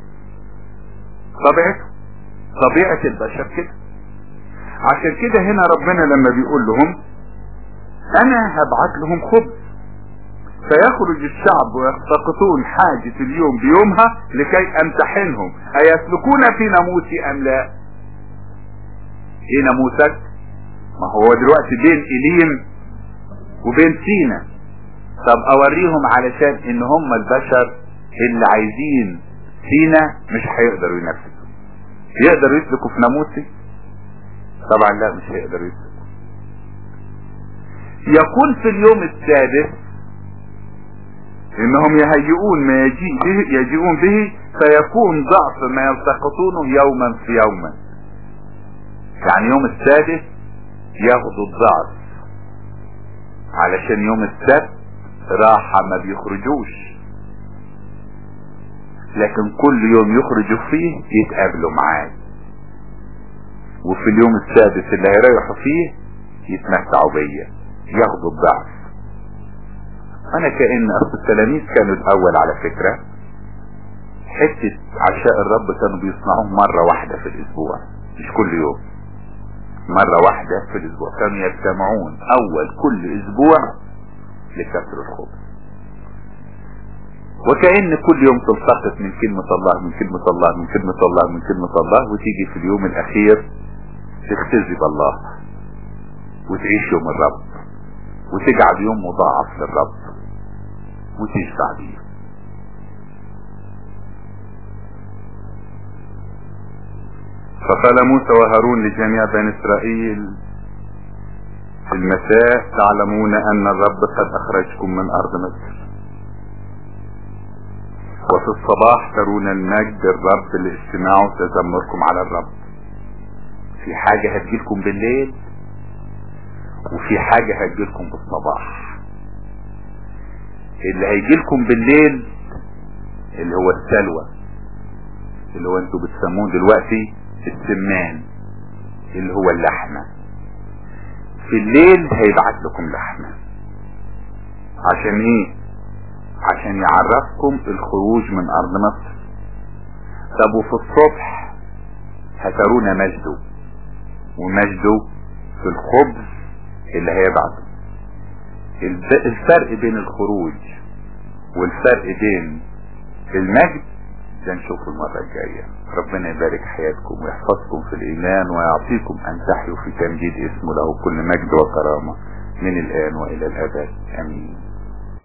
طبيعة البشر كده. عشان كده هنا ربنا لما بيقول لهم انا هبعت لهم خبز فيخرج الشعب ويختقطون حاجة اليوم بيومها لكي امتحنهم ايسلكون في ناموسي ام لا. ايه ناموسك؟ ما هو دلوقتي بين إليم وبين سينا. طب اوريهم علشان ان هم البشر اللي عايزين سينا مش هيقدروا ينفذوا. يقدروا يسلكوا في ناموسي؟ طبعا لا، مش هيقدروا يسلكوا. يقول في اليوم السادس انهم يهيئون ما يجيئون به فيكون ضعف ما يلتقطونه يوما في يوما. يعني يوم السادس ياخدوا الضعف علشان يوم السبت راحة ما بيخرجوش، لكن كل يوم يخرجوا فيه يتقابلوا معاه، وفي اليوم السادس اللي هيريحوا فيه يتمتعوا بيا ياخدوا الضعف. انا كأن اصل التلاميذ كانوا الاول على فكرة حتة عشاء الرب كانوا بيصنعوه مرة واحدة في الاسبوع، مش كل يوم، مرة واحدة في الاسبوع. كانوا يجتمعون اول كل اسبوع لكسر الخبز، وكأن كل يوم تلتقط من كلمة الله من كلمة الله من كلمة الله من كلمة الله، وتيجي في اليوم الاخير تختزي بالله وتعيش يوم الرب وتجعل يوم مضاعف للرب وتشفع بيه. فقال موسى وهارون لجميع بني اسرائيل في المساء تعلمون ان الرب قد اخرجكم من ارض مصر، وفي الصباح ترون المجد الرب لاستماعوا تذمركم على الرب. في حاجة هتجيلكم بالليل وفي حاجة هتجيلكم بالصباح. اللي هيجيلكم بالليل اللي هو السلوى، اللي هو انتوا بتسموه دلوقتي السمان، اللي هو اللحمة. في الليل هيبعت لكم لحمة. عشان ايه؟ عشان يعرفكم الخروج من ارض مصر. طب وفي الصبح هترون مجده، ومجده في الخبز اللي هيبعته. الفرق بين الخروج والفرق بين المجد ده نشوفه المرة الجاية. ربنا يبارك حياتكم ويحفظكم في الايمان ويعطيكم ان تحيوا في تمجيد اسمه، له كل مجد وكرامة من الان والى الابد امين.